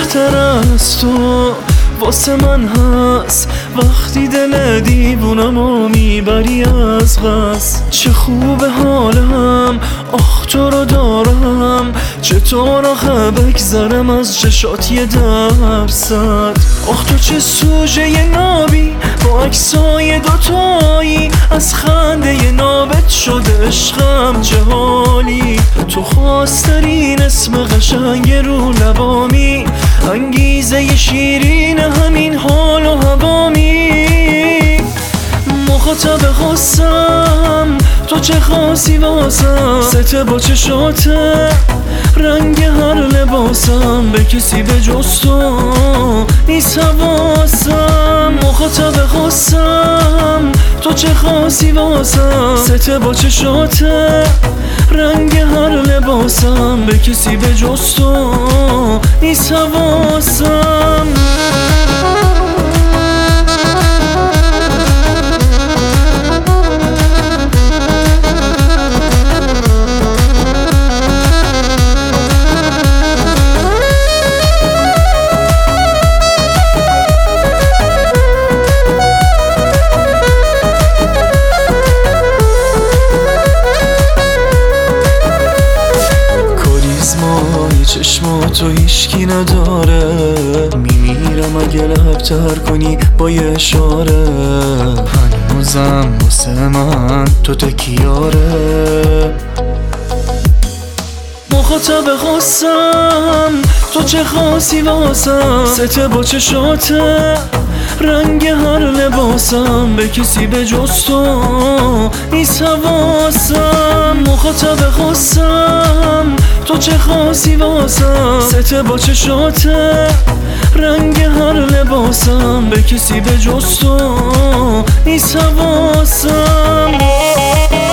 بهتر از تو واسه من هست وقتی دل دیوونمو میبری از قصد. چه خوب حالم آخ تو رو دارم، چطور آخه بگذرم از چشات 1%. آخ تو چه سوژه نابی با عکسای دوتایی، از خنده نابت شده عشقم چه حالی. تو خواسترین اسم قشنگ رو لبامی، انگیزه شیرین همین حال و هوامی. مخاطب خواستم تو چه خاصی واسم، سته با چشاته رنگ هر لباسم، به کسی به جز تو نیست حواسم. مخاطب خواستم تو چه خاصی واسم، سته با چشاته رنگ هر لباسم، به کسی به جز تو نیست حواسم. چشماتو هیشکی نداره، میمیرم اگه لبتر کنی با یه اشاره. هنوزم واسه من تو تکیاره. مخاطب خواستم تو چه خاصی واسم، سته با چشاته رنگ هر لباسم، به کسی به جز تو نیست حواسم. مخاطب خواستم تو چه خاصی واسم، سته با چشاته رنگ هر لباسم، به کسی به جز تو نیست حواسم.